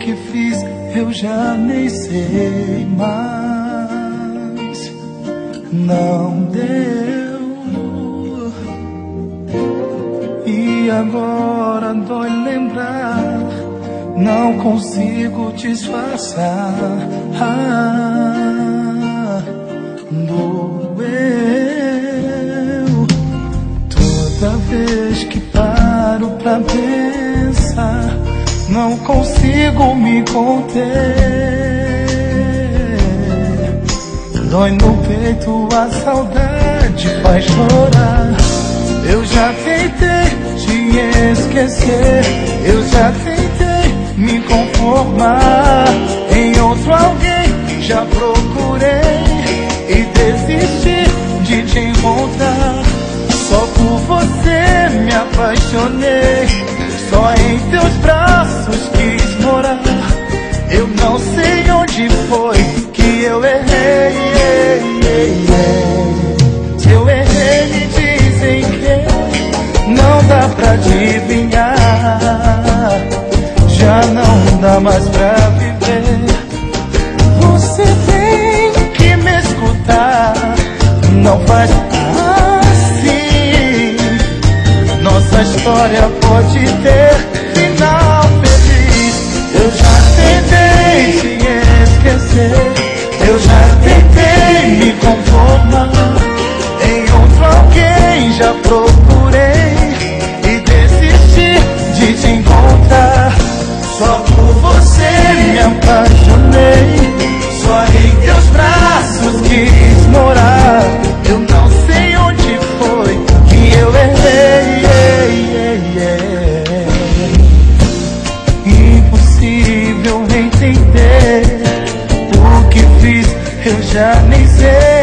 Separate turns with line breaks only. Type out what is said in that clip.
que fiz eu já nem sei mais. Não deu. E agora dói lembrar, não consigo disfarçar. Doeu. Toda vez que paro pra pensar, não consigo me conter. Dói no peito, a saudade faz chorar. Eu já tentei te esquecer, eu já tentei me conformar. Em outro alguém já procurei e desisti de te encontrar. Só por você me apaixonei, só em teus braços quis morar. Eu não sei onde foi que eu errei. Se eu errei, me dizem que não dá pra adivinhar. Já não dá mais pra viver. Você tem que me escutar, não faz assim. Nossa história pode ter final feliz. Eu já tentei te esquecer, eu já tentei me conformar. Em outro alguém já procurei e desisti de te encontrar. Só por você me apaixonei, só em teus braços quis morar. Eu não sei onde foi que eu errei. Impossível entender o que fiz, eu já nem sei.